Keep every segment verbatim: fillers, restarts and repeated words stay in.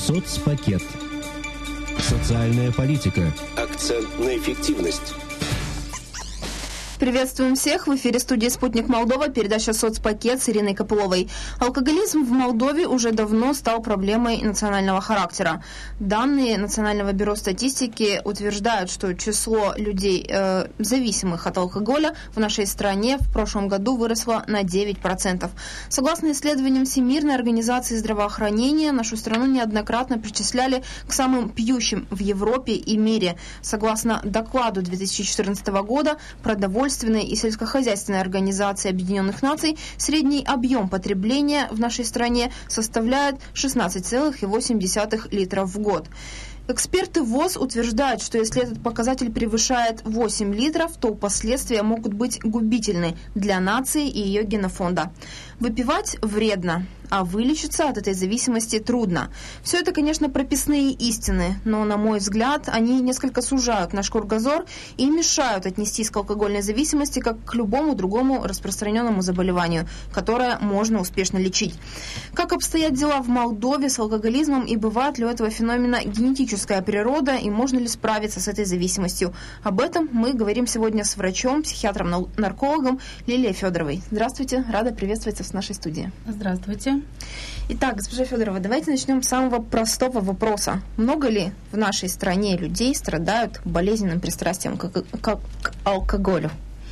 Соцпакет. Социальная политика. Акцент на эффективность. Приветствуем всех. В эфире студии «Спутник Молдова», передача «Соцпакет» с Ириной Копыловой. Алкоголизм в Молдове уже давно стал проблемой национального характера. Данные Национального бюро статистики утверждают, что число людей, э, зависимых от алкоголя, в нашей стране в прошлом году выросло на девять процентов. Согласно исследованиям Всемирной организации здравоохранения, нашу страну неоднократно причисляли к самым пьющим в Европе и мире. Согласно докладу две тысячи четырнадцатого года, продовольствие и сельскохозяйственной организации Объединенных Наций, средний объем потребления в нашей стране составляет шестнадцать целых восемь десятых литров в год. Эксперты ВОЗ утверждают, что если этот показатель превышает восемь литров, то последствия могут быть губительны для нации и ее генофонда. Выпивать вредно, а вылечиться от этой зависимости трудно. Все это, конечно, прописные истины, но, на мой взгляд, они несколько сужают наш кругозор и мешают отнестись к алкогольной зависимости как к любому другому распространенному заболеванию, которое можно успешно лечить. Как обстоят дела в Молдове с алкоголизмом и бывает ли у этого феномена генетическая природа и можно ли справиться с этой зависимостью? Об этом мы говорим сегодня с врачом, психиатром-наркологом Лилией Федоровой. Здравствуйте, рада приветствовать вас в нашей студии. Здравствуйте. Итак, госпожа Федорова, давайте начнем с самого простого вопроса. Много ли в нашей стране людей страдают болезненным пристрастием к, к, к алкоголю?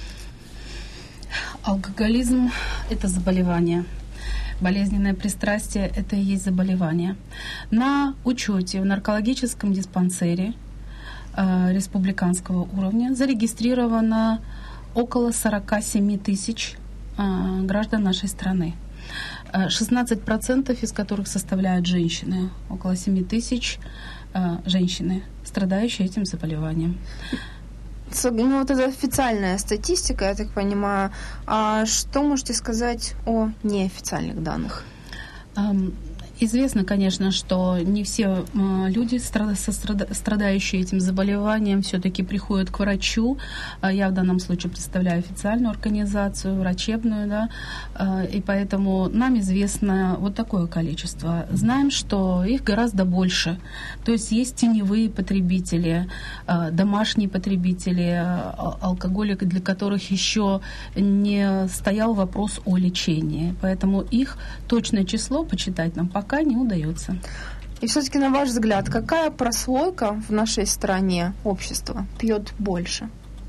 Алкоголизм – это заболевание. Болезненное пристрастие – это и есть заболевание. На учете в наркологическом диспансере э, республиканского уровня зарегистрировано около сорок семь тысяч э, граждан нашей страны. шестнадцать процентов из которых составляют женщины. Около семь тысяч э, женщины, страдающие этим заболеванием. Ну, вот это официальная статистика, я так понимаю. А что можете сказать о неофициальных данных? Um, Известно, конечно, что не все люди, страдающие этим заболеванием, все-таки приходят к врачу. Я в данном случае представляю официальную организацию, врачебную, да, и поэтому нам известно вот такое количество. Знаем, что их гораздо больше. То есть есть теневые потребители, домашние потребители алкоголя, для которых еще не стоял вопрос о лечении. Поэтому их точное число почитать нам пока не удается. И все-таки, на ваш взгляд, какая прослойка в нашей стране общества пьет больше?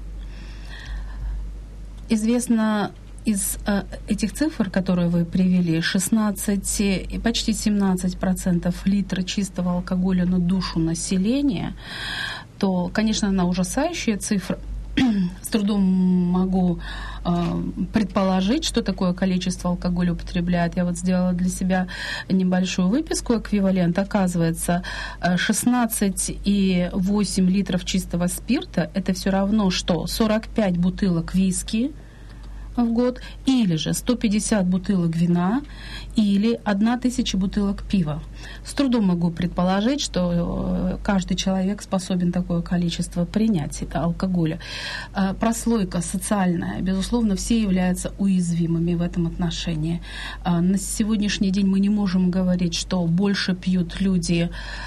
Известно из э, этих цифр, которые вы привели, шестнадцать и почти семнадцать процентов литра чистого алкоголя на душу населения, то, конечно, она ужасающая цифра. С трудом могу э, предположить, что такое количество алкоголя употребляет. Я вот сделала для себя небольшую выписку, эквивалент. Оказывается, шестнадцать и восемь литров чистого спирта – это все равно, что сорок пять бутылок виски в год, или же сто пятьдесят бутылок вина, или тысяча бутылок пива. С трудом могу предположить, что каждый человек способен такое количество принять алкоголя. Прослойка социальная, безусловно, все являются уязвимыми в этом отношении. На сегодняшний день мы не можем говорить, что больше пьют люди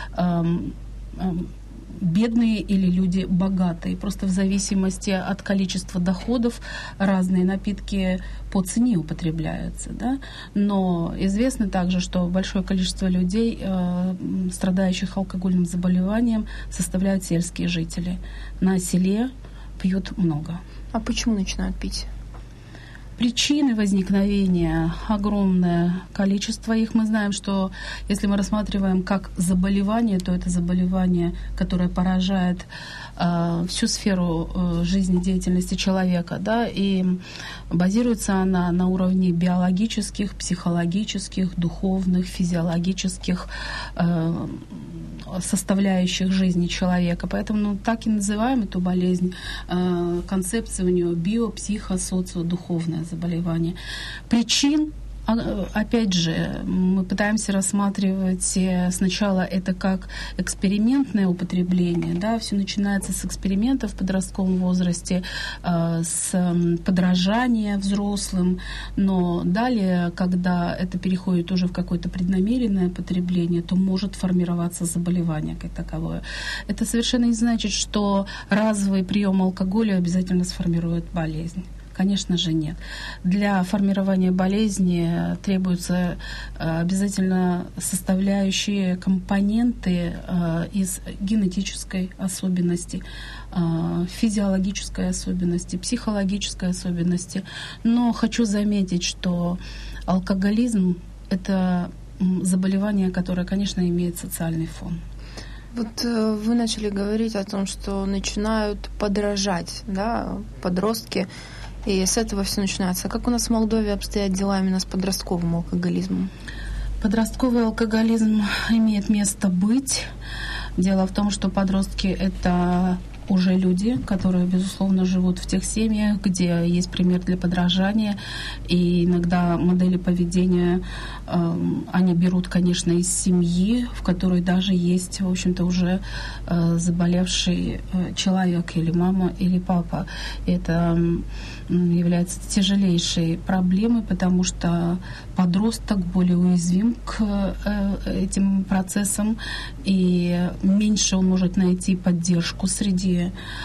бедные или люди богатые. Просто в зависимости от количества доходов разные напитки по цене употребляются. Да? Но известно также, что большое количество людей, э, страдающих алкогольным заболеванием, составляют сельские жители. На селе пьют много. А почему начинают пить? Причины возникновения огромное количество их. Мы знаем, что если мы рассматриваем как заболевание, то это заболевание, которое поражает э, всю сферу э, жизнедеятельности человека, да, и базируется она на уровне биологических, психологических, духовных, физиологических э, составляющих жизни человека. Поэтому ну, так и называем эту болезнь. Э, концепция у нее био, психо, социо-духовное заболевание. Причин Опять же, мы пытаемся рассматривать сначала это как экспериментное употребление, да, все начинается с эксперимента в подростковом возрасте, с подражания взрослым, но далее, когда это переходит уже в какое-то преднамеренное потребление, то может формироваться заболевание как таковое. Это совершенно не значит, что разовый прием алкоголя обязательно сформирует болезнь. Конечно же, нет. Для формирования болезни требуются обязательно составляющие компоненты из генетической особенности, физиологической особенности, психологической особенности. Но хочу заметить, что алкоголизм — это заболевание, которое, конечно, имеет социальный фон. Вот вы начали говорить о том, что начинают подражать, да, подростки, и с этого все начинается. Как у нас в Молдове обстоят дела именно с подростковым алкоголизмом? Подростковый алкоголизм имеет место быть. Дело в том, что подростки — это уже люди, которые, безусловно, живут в тех семьях, где есть пример для подражания, и иногда модели поведения э, они берут, конечно, из семьи, в которой даже есть, в общем-то, уже э, заболевший э, человек, или мама, или папа. И это э, является тяжелейшей проблемой, потому что подросток более уязвим к э, этим процессам, и меньше он может найти поддержку среди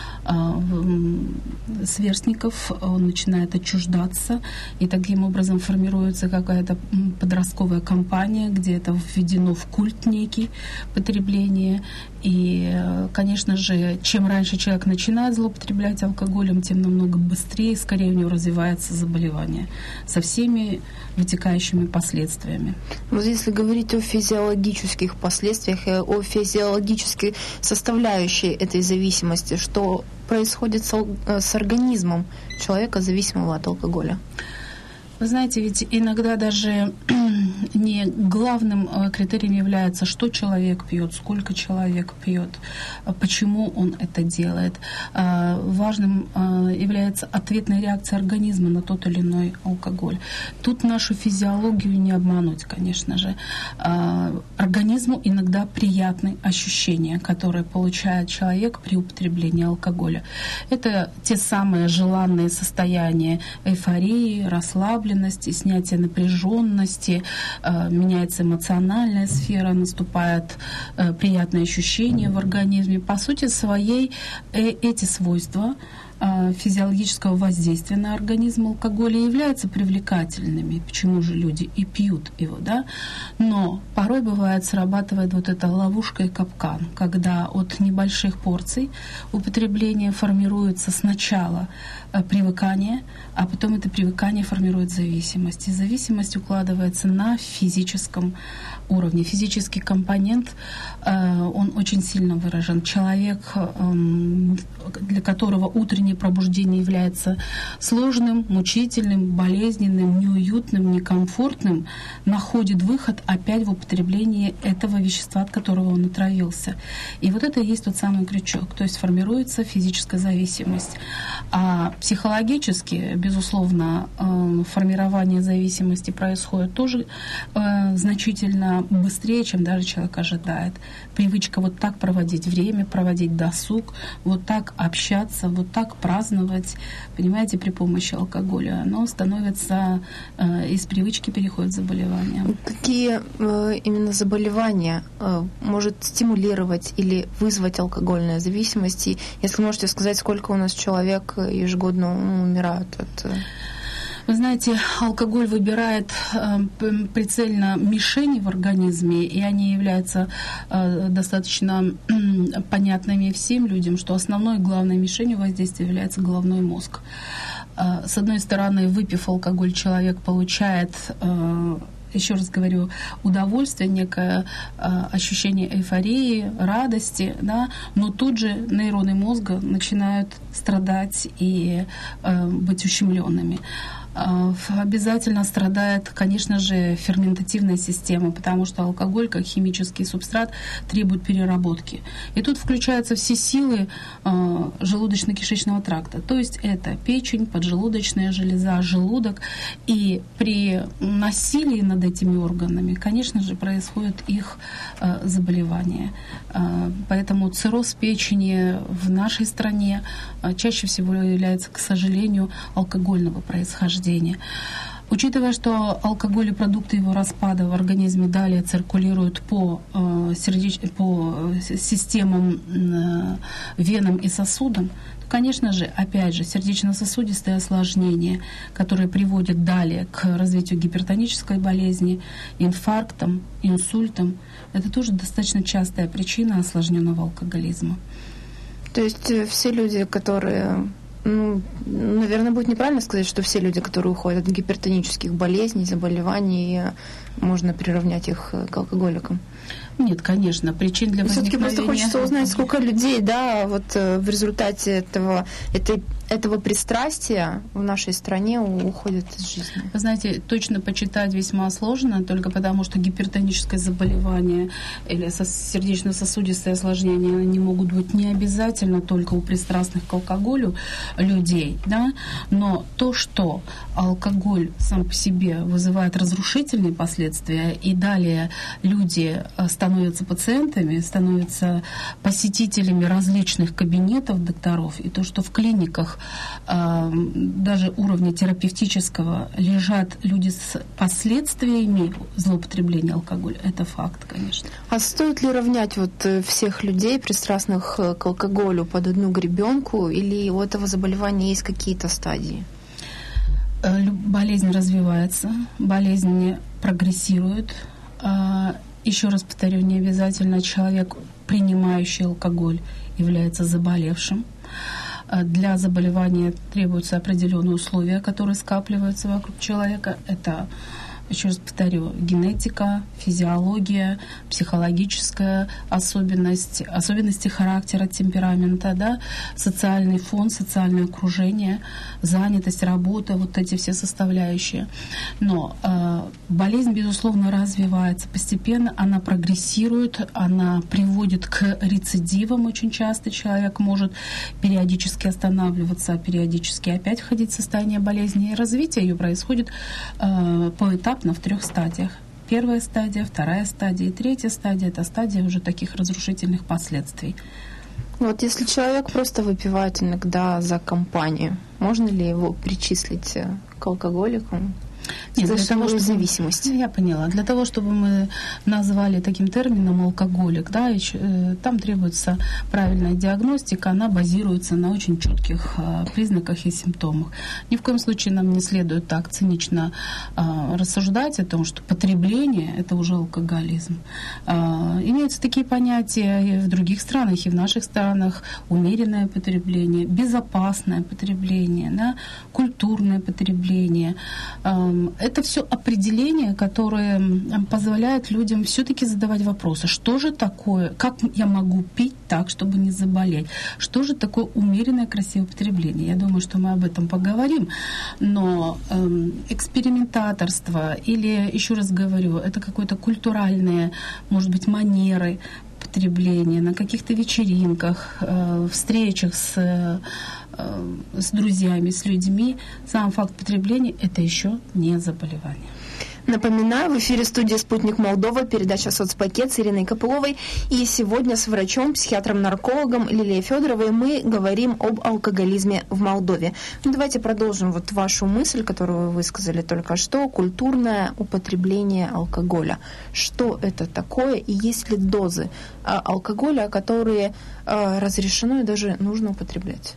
сверстников, он начинает отчуждаться, и таким образом формируется какая-то подростковая кампания, где это введено в культ некий потребление. И, конечно же, чем раньше человек начинает злоупотреблять алкоголем, тем намного быстрее и скорее у него развивается заболевание со всеми вытекающими последствиями. Вот если говорить о физиологических последствиях, о физиологической составляющей этой зависимости, что происходит с организмом человека, зависимого от алкоголя? Вы знаете, ведь иногда даже не главным критерием является, что человек пьет, сколько человек пьет, почему он это делает. Важным является ответная реакция организма на тот или иной алкоголь. Тут нашу физиологию не обмануть, конечно же. Организму иногда приятны ощущения, которые получает человек при употреблении алкоголя. Это те самые желанные состояния эйфории, расслабленности, снятие напряженности, э, меняется эмоциональная сфера, наступает э, приятное ощущение в организме. По сути своей э, эти свойства э, физиологического воздействия на организм алкоголя являются привлекательными. Почему же люди и пьют его, да? Но порой бывает срабатывает вот эта ловушка и капкан, когда от небольших порций употребления формируется сначала э, привыкание, а потом это привыкание формирует зависимость. И зависимость укладывается на физическом уровне. Физический компонент, э, он очень сильно выражен. Человек, э, для которого утреннее пробуждение является сложным, мучительным, болезненным, неуютным, некомфортным, находит выход опять в употреблении этого вещества, от которого он отравился. И вот это и есть тот самый крючок. То есть формируется физическая зависимость. А психологически, безусловно, формирование зависимости происходит тоже э, значительно быстрее, чем даже человек ожидает. Привычка вот так проводить время, проводить досуг, вот так общаться, вот так праздновать, понимаете, при помощи алкоголя, оно становится, э, из привычки переходит в заболевание. Какие э, именно заболевания э, может стимулировать или вызвать алкогольная зависимость? И если можете сказать, сколько у нас человек ежегодно умирают от... Вы знаете, алкоголь выбирает э, прицельно мишени в организме, и они являются э, достаточно э, понятными всем людям, что основной и главной мишенью воздействия является головной мозг. Э, с одной стороны, выпив алкоголь, человек получает... Э, еще раз говорю, удовольствие, некое э, ощущение эйфории, радости, да, но тут же нейроны мозга начинают страдать и э, быть ущемленными. обязательно страдает, конечно же, ферментативная система, потому что алкоголь, как химический субстрат, требует переработки. И тут включаются все силы желудочно-кишечного тракта. То есть это печень, поджелудочная железа, желудок. И при насилии над этими органами, конечно же, происходит их заболевание. Поэтому цирроз печени в нашей стране чаще всего является, к сожалению, алкогольного происхождения. Учитывая, что алкоголь и продукты его распада в организме далее циркулируют по, э, сердеч... по системам, э, венам и сосудам, то, конечно же, опять же, сердечно-сосудистые осложнения, которые приводят далее к развитию гипертонической болезни, инфарктам, инсультам, это тоже достаточно частая причина осложненного алкоголизма. То есть все люди, которые... Ну, наверное, будет неправильно сказать, что все люди, которые уходят от гипертонических болезней, заболеваний, можно приравнять их к алкоголикам. Нет, конечно, причин для возникновения... Все-таки просто хочется узнать, сколько людей, да, вот в результате этого, этой, этого пристрастия в нашей стране уходят из жизни. Вы знаете, точно почитать весьма сложно, только потому что гипертоническое заболевание или сердечно-сосудистые осложнения они могут быть не обязательно только у пристрастных к алкоголю людей, да, но то, что алкоголь сам по себе вызывает разрушительные последствия, и далее люди становятся пациентами, становятся посетителями различных кабинетов докторов, и то, что в клиниках э, даже уровня терапевтического лежат люди с последствиями злоупотребления алкоголя, это факт, конечно. А стоит ли равнять вот всех людей, пристрастных к алкоголю, под одну гребенку, или у этого заболевания есть какие-то стадии? Болезнь развивается, болезнь прогрессирует. Еще раз повторю, не обязательно человек, принимающий алкоголь, является заболевшим. Для заболевания требуются определенные условия, которые скапливаются вокруг человека. Это, еще раз повторю, генетика, физиология, психологическая особенность, особенности характера, темперамента, да, социальный фон, социальное окружение, занятость, работа, вот эти все составляющие. Но э, болезнь, безусловно, развивается постепенно, она прогрессирует, она приводит к рецидивам очень часто. Человек может периодически останавливаться, а периодически опять входить в состояние болезни. И развитие ее происходит э, поэтапно в трех стадиях. Первая стадия, вторая стадия и третья стадия — это стадия уже таких разрушительных последствий. Вот если человек просто выпивает иногда за компанию, можно ли его причислить к алкоголикам? Нет, для того, чтобы, зависимость. Я поняла. Для того, чтобы мы назвали таким термином алкоголик, да, там требуется правильная диагностика, она базируется на очень четких признаках и симптомах. Ни в коем случае нам не следует так цинично рассуждать о том, что потребление — это уже алкоголизм. Имеются такие понятия и в других странах, и в наших странах: умеренное потребление, безопасное потребление, да, культурное потребление. Это все определения, которые позволяют людям все-таки задавать вопросы. Что же такое, как я могу пить так, чтобы не заболеть? Что же такое умеренное красивое потребление? Я думаю, что мы об этом поговорим. Но эм, экспериментаторство или, еще раз говорю, это какое-то культуральные, может быть, манеры потребления на каких-то вечеринках, э, встречах с с друзьями, с людьми, сам факт потребления — это еще не заболевание. Напоминаю, в эфире студии «Спутник Молдова», передача «Соцпакет» с Ириной Копыловой. И сегодня с врачом, психиатром-наркологом Лилией Федоровой мы говорим об алкоголизме в Молдове. Ну, давайте продолжим вот вашу мысль, которую вы высказали только что: культурное употребление алкоголя. Что это такое и есть ли дозы алкоголя, которые разрешено и даже нужно употреблять?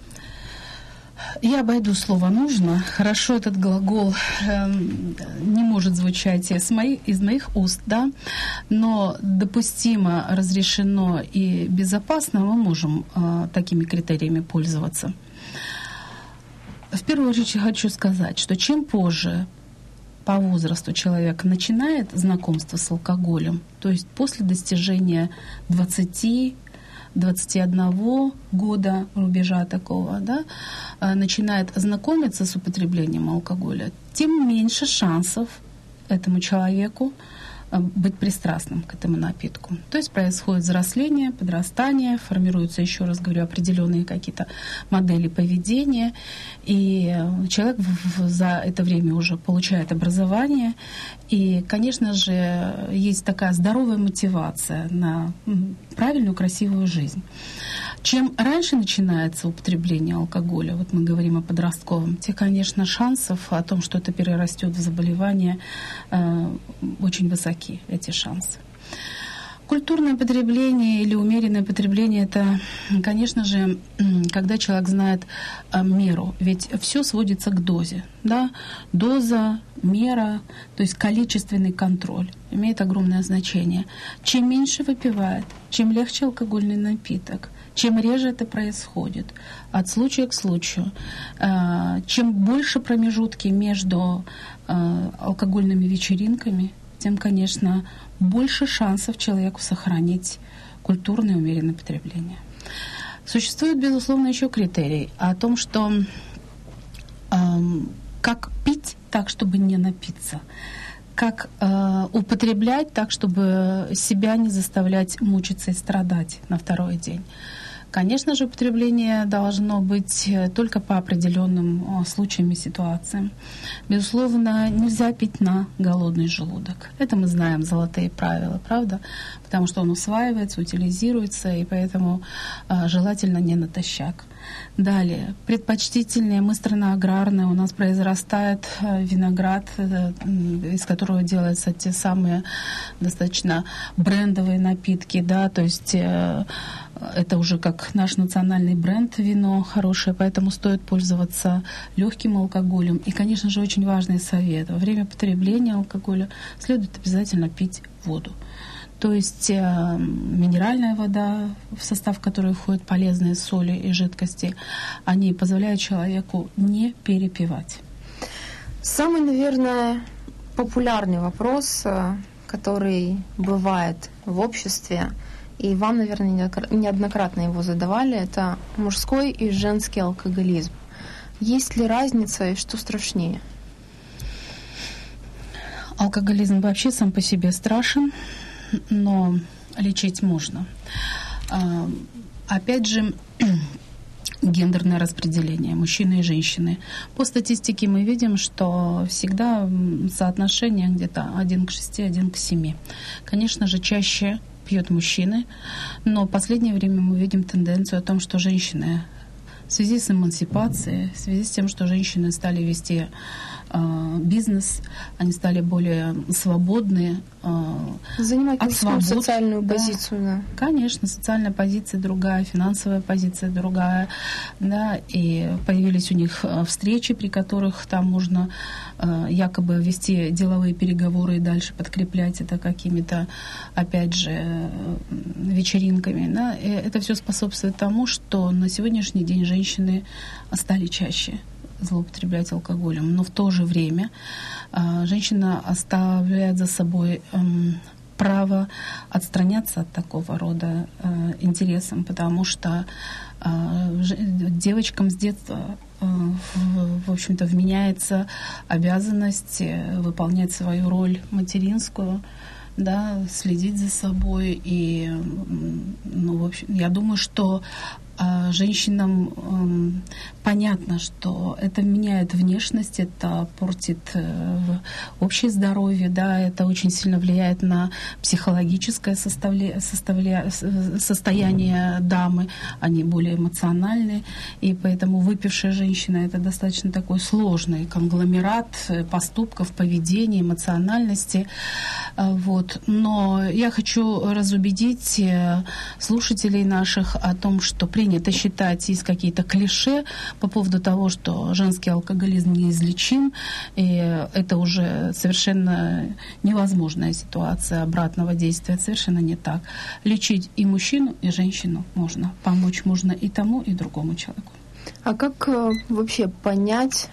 Я обойду слово «нужно». Хорошо, этот глагол э, не может звучать из моих, из моих уст, да, но допустимо, разрешено и безопасно мы можем э, такими критериями пользоваться. В первую очередь хочу сказать, что чем позже по возрасту человек начинает знакомство с алкоголем, то есть после достижения двадцати двадцати одного года рубежа такого, да, начинает знакомиться с употреблением алкоголя, тем меньше шансов этому человеку быть пристрастным к этому напитку. То есть происходит взросление, подрастание, формируются, еще раз говорю, определенные какие-то модели поведения, и человек за это время уже получает образование, и, конечно же, есть такая здоровая мотивация на правильную, красивую жизнь. Чем раньше начинается употребление алкоголя, вот мы говорим о подростковом, тем, конечно, шансов о том, что это перерастет в заболевание, очень высоки, эти шансы. Культурное потребление или умеренное потребление — это, конечно же, когда человек знает меру, ведь все сводится к дозе. Да? Доза, мера, то есть количественный контроль имеет огромное значение. Чем меньше выпивает, чем легче алкогольный напиток, чем реже это происходит, от случая к случаю, чем больше промежутки между алкогольными вечеринками, тем, конечно, больше шансов человеку сохранить культурное умеренное потребление. Существует, безусловно, еще критерий о том, что э, как пить так, чтобы не напиться, как э, употреблять так, чтобы себя не заставлять мучиться и страдать на второй день. Конечно же, употребление должно быть только по определенным случаям и ситуациям. Безусловно, нельзя пить на голодный желудок. Это мы знаем, золотые правила, правда? Потому что он усваивается, утилизируется, и поэтому э, желательно не натощак. Далее, предпочтительнее, мы страна аграрная, у нас произрастает виноград, из которого делаются те самые достаточно брендовые напитки, да, то есть это уже как наш национальный бренд вино хорошее, поэтому стоит пользоваться легким алкоголем. И, конечно же, очень важный совет: во время потребления алкоголя следует обязательно пить воду. То есть э, минеральная вода, в состав которой входят полезные соли и жидкости, они позволяют человеку не перепивать. Самый, наверное, популярный вопрос, который бывает в обществе, и вам, наверное, неоднократно его задавали, это мужской и женский алкоголизм. Есть ли разница и что страшнее? Алкоголизм вообще сам по себе страшен, но лечить можно. Опять же, гендерное распределение мужчины и женщины. По статистике мы видим, что всегда соотношение где-то один к шести, один к семи. Конечно же, чаще пьют мужчины, но в последнее время мы видим тенденцию о том, что женщины в связи с эмансипацией, в связи с тем, что женщины стали вести э, бизнес, они стали более свободны, э, занимать от свобод, социальную да. позицию, да. Конечно, социальная позиция другая, финансовая позиция другая, да, и появились у них встречи, при которых там можно э, якобы вести деловые переговоры и дальше подкреплять это какими-то, опять же, вечеринками, да, и это все способствует тому, что на сегодняшний день женщины стали чаще злоупотреблять алкоголем, но в то же время э, женщина оставляет за собой э, право отстраняться от такого рода э, интересам, потому что э, ж, девочкам с детства э, в, в общем-то вменяется обязанность выполнять свою роль материнскую, да, следить за собой. И, ну, в общем, я думаю, что а женщинам э, понятно, что это меняет внешность, это портит э, общее здоровье, да, это очень сильно влияет на психологическое составля... Составля... состояние дамы, они более эмоциональны, и поэтому выпившая женщина — это достаточно такой сложный конгломерат поступков, поведения, эмоциональности. Вот. Но я хочу разубедить слушателей наших о том, что при принято считать, есть какие-то клише по поводу того, что женский алкоголизм неизлечим, и это уже совершенно невозможная ситуация обратного действия. Совершенно не так. Лечить и мужчину, и женщину можно. Помочь можно и тому, и другому человеку. А как вообще понять,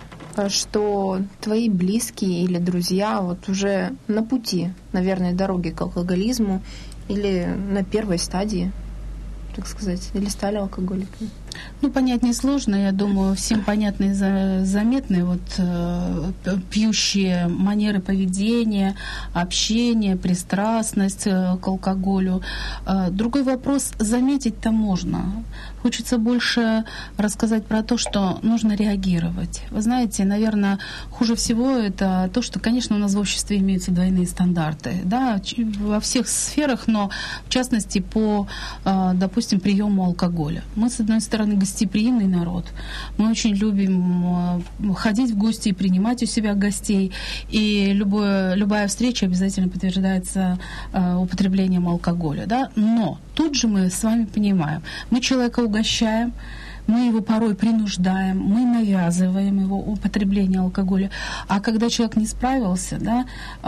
что твои близкие или друзья вот уже на пути, наверное, дороги к алкоголизму или на первой стадии? так сказать, или стали алкоголиками? Ну, понять несложно, я думаю, всем понятны и заметны вот э, пьющие манеры поведения, общения, пристрастность э, к алкоголю. Э, другой вопрос, заметить-то можно. Хочется больше рассказать про то, что нужно реагировать. Вы знаете, наверное, хуже всего это то, что, конечно, у нас в обществе имеются двойные стандарты, да, во всех сферах, но в частности по, э, допустим, приему алкоголя. Мы, с одной стороны, гостеприимный народ. Мы очень любим ходить в гости и принимать у себя гостей. И любое, любая встреча обязательно подтверждается э, употреблением алкоголя. Да? Но тут же мы с вами понимаем, мы человека угощаем, мы его порой принуждаем, мы навязываем его употребление алкоголя. А когда человек не справился, да,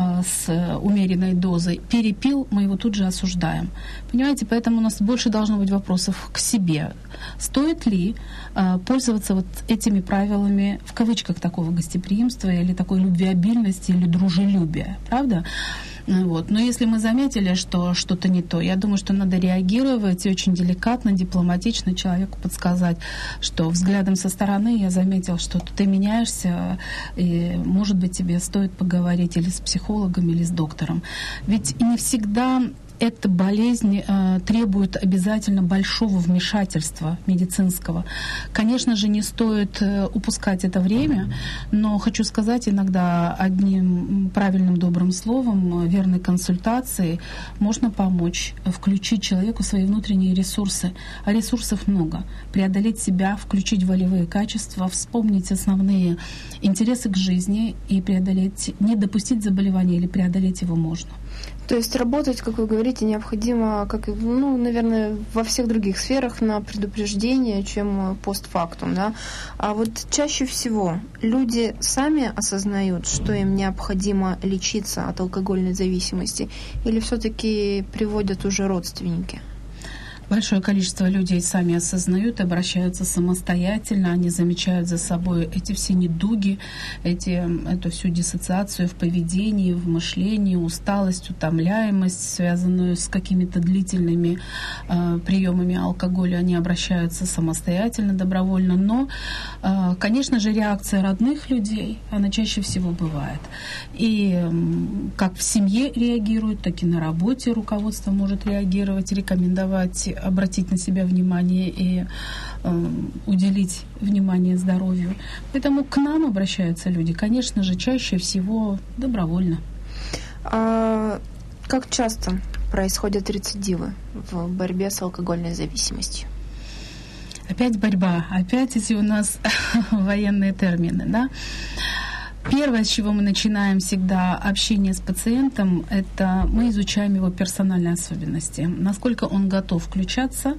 с умеренной дозой, перепил, мы его тут же осуждаем. Понимаете, поэтому у нас больше должно быть вопросов к себе. Стоит ли пользоваться вот этими правилами, в кавычках, такого гостеприимства или такой любвеобильности или дружелюбия, правда? Вот. Но если мы заметили, что что-то не то, я думаю, что надо реагировать и очень деликатно, дипломатично человеку подсказать, что взглядом со стороны я заметил, что ты меняешься, и, может быть, тебе стоит поговорить или с психологом, или с доктором. Ведь не всегда эта болезнь э, требует обязательно большого вмешательства медицинского. Конечно же, не стоит э, упускать это время, но хочу сказать, иногда одним правильным добрым словом, верной консультацией можно помочь включить человеку свои внутренние ресурсы. А ресурсов много. Преодолеть себя, включить волевые качества, вспомнить основные интересы к жизни и преодолеть, не допустить заболевания или преодолеть его можно. То есть работать, как вы говорите, необходимо, как и, ну, наверное, во всех других сферах на предупреждение, чем постфактум, да. А вот чаще всего люди сами осознают, что им необходимо лечиться от алкогольной зависимости, или все-таки приводят уже родственники? Большое количество людей сами осознают, обращаются самостоятельно, они замечают за собой эти все недуги, эти, эту всю диссоциацию в поведении, в мышлении, усталость, утомляемость, связанную с какими-то длительными э, приемами алкоголя. Они обращаются самостоятельно, добровольно, но, э, конечно же, реакция родных людей, она чаще всего бывает. И э, как в семье реагируют, так и на работе руководство может реагировать, рекомендовать обратить на себя внимание и э, уделить внимание здоровью. Поэтому к нам обращаются люди, конечно же, чаще всего добровольно. А как часто происходят рецидивы в борьбе с алкогольной зависимостью? Опять борьба, опять эти у нас военные термины, да? Первое, с чего мы начинаем всегда общение с пациентом, это мы изучаем его персональные особенности, насколько он готов включаться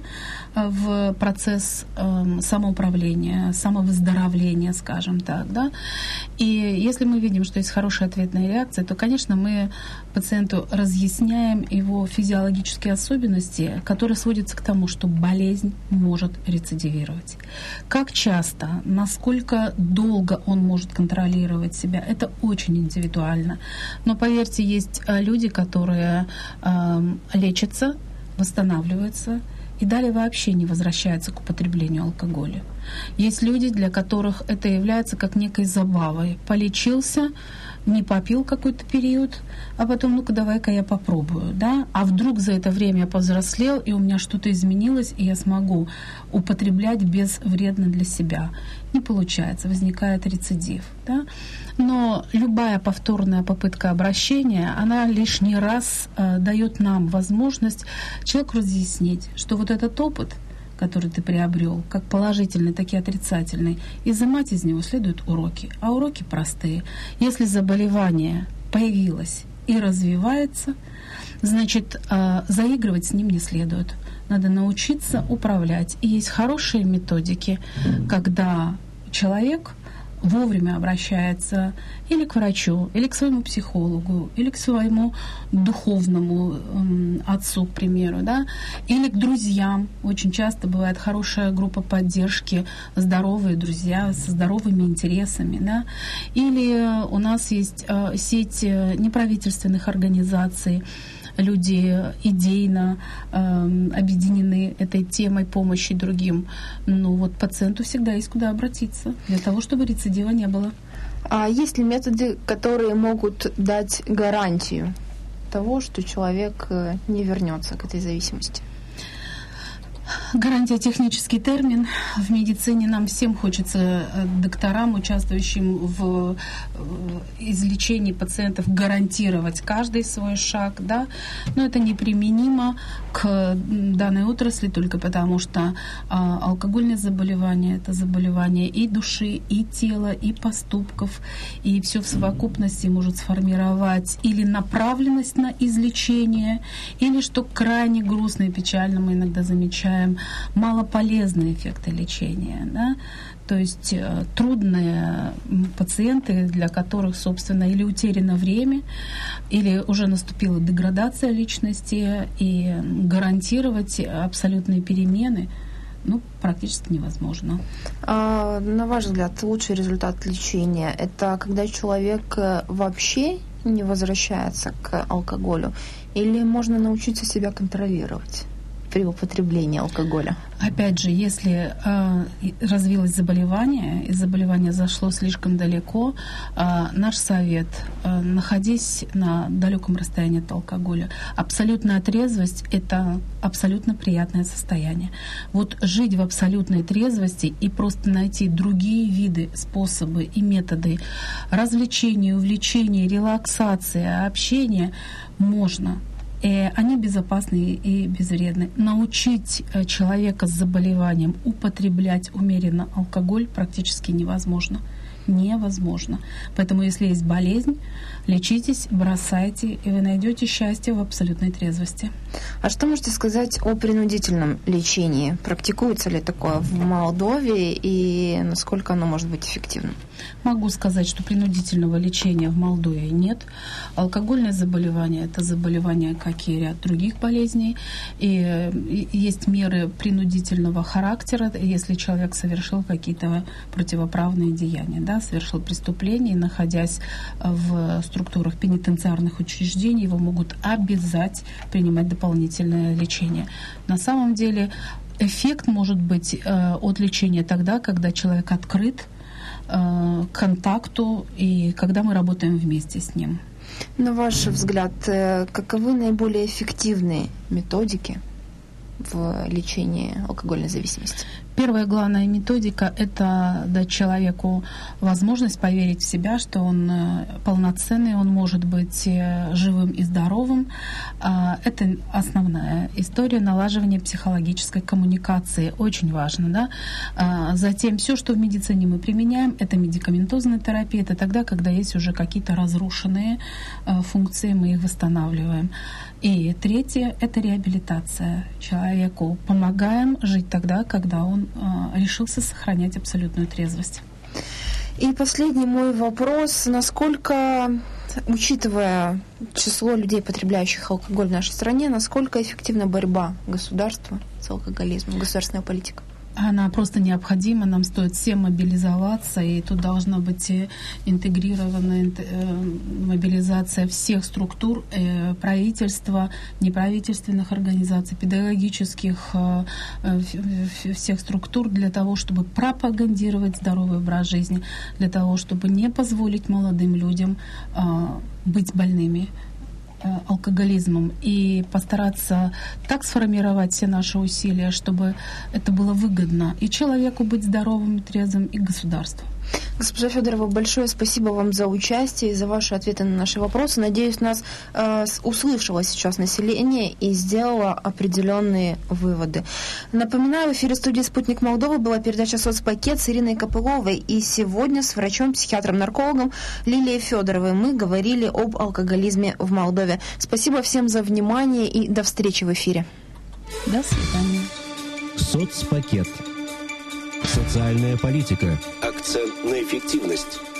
в процесс э, самоуправления, самовыздоровления, скажем так, да. И если мы видим, что есть хорошая ответная реакция, то, конечно, мы пациенту разъясняем его физиологические особенности, которые сводятся к тому, что болезнь может рецидивировать. Как часто, насколько долго он может контролировать себя, это очень индивидуально. Но поверьте, есть люди, которые э, лечатся, восстанавливаются и далее вообще не возвращаются к употреблению алкоголя. Есть люди, для которых это является как некой забавой. Полечился, не попил какой-то период, а потом, ну-ка, давай-ка я попробую, да? А вдруг за это время я повзрослел, и у меня что-то изменилось, и я смогу употреблять безвредно для себя. Не получается, возникает рецидив, да? Но любая повторная попытка обращения, она лишний раз э, дает нам возможность человеку разъяснить, что вот этот опыт, который ты приобрел, как положительный, так и отрицательный, изымать из него следуют уроки. А уроки простые. Если заболевание появилось и развивается, значит, э, заигрывать с ним не следует. Надо научиться управлять. И есть хорошие методики, когда человек вовремя обращается или к врачу, или к своему психологу, или к своему духовному э, отцу, к примеру, да, или к друзьям. Очень часто бывает хорошая группа поддержки, здоровые друзья со здоровыми интересами, да. Или у нас есть э, сеть неправительственных организаций, люди идейно э, объединены этой темой помощи другим. Но вот пациенту всегда есть куда обратиться для того, чтобы рецидива не было. А есть ли методы, которые могут дать гарантию того, что человек не вернется к этой зависимости? Гарантия — технический термин. В медицине нам всем хочется, докторам, участвующим в излечении пациентов, гарантировать каждый свой шаг, да? Но это неприменимо к данной отрасли только потому, что а, алкогольные заболевания — это заболевания и души, и тела, и поступков, и все в совокупности может сформировать или направленность на излечение, или, что крайне грустно и печально мы иногда замечаем, малополезные эффекты лечения, да? То есть э, трудные пациенты, для которых, собственно, или утеряно время, или уже наступила деградация личности, и гарантировать абсолютные перемены, ну, практически невозможно. А, на ваш взгляд, лучший результат лечения — это когда человек вообще не возвращается к алкоголю, или можно научиться себя контролировать при употреблении алкоголя? Опять же, если э, развилось заболевание, и заболевание зашло слишком далеко, э, наш совет э, — находись на далеком расстоянии от алкоголя. Абсолютная трезвость — это абсолютно приятное состояние. Вот жить в абсолютной трезвости и просто найти другие виды, способы и методы развлечения, увлечения, релаксации, общения можно. Они безопасны и безвредны. Научить человека с заболеванием употреблять умеренно алкоголь практически невозможно. Невозможно. Поэтому, если есть болезнь, лечитесь, бросайте, и вы найдете счастье в абсолютной трезвости. А что можете сказать о принудительном лечении? Практикуется ли такое в Молдове и насколько оно может быть эффективным? Могу сказать, что принудительного лечения в Молдове нет. Алкогольное заболевание — это заболевание, как и ряд других болезней. И есть меры принудительного характера, если человек совершил какие-то противоправные деяния, да, совершил преступление, находясь в структурах пенитенциарных учреждений, его могут обязать принимать дополнительное лечение. На самом деле эффект может быть э, от лечения тогда, когда человек открыт э, к контакту и когда мы работаем вместе с ним. На ваш взгляд, каковы наиболее эффективные методики в лечении алкогольной зависимости? Первая главная методика — это дать человеку возможность поверить в себя, что он полноценный, он может быть живым и здоровым. Это основная история налаживания психологической коммуникации. Очень важно, да? Затем все, что в медицине мы применяем, это медикаментозная терапия. Это тогда, когда есть уже какие-то разрушенные функции, мы их восстанавливаем. И третье — это реабилитация. Человеку помогаем жить тогда, когда он э, решился сохранять абсолютную трезвость. И последний мой вопрос. Насколько, учитывая число людей, потребляющих алкоголь в нашей стране, насколько эффективна борьба государства с алкоголизмом, государственная политика? Она просто необходима, нам стоит всем мобилизоваться, и тут должна быть интегрирована мобилизация всех структур, правительства, неправительственных организаций, педагогических, всех структур для того, чтобы пропагандировать здоровый образ жизни, для того, чтобы не позволить молодым людям быть больными алкоголизмом, и постараться так сформировать все наши усилия, чтобы это было выгодно и человеку быть здоровым и трезвым, и государству. Госпожа Федорова, большое спасибо вам за участие и за ваши ответы на наши вопросы. Надеюсь, нас э, услышало сейчас население и сделало определенные выводы. Напоминаю, в эфире студии «Спутник Молдовы» была передача «Соцпакет» с Ириной Копыловой. И сегодня с врачом-психиатром-наркологом Лилией Федоровой мы говорили об алкоголизме в Молдове. Спасибо всем за внимание и до встречи в эфире. До свидания. Соцпакет. Социальная политика. Акцент на эффективность.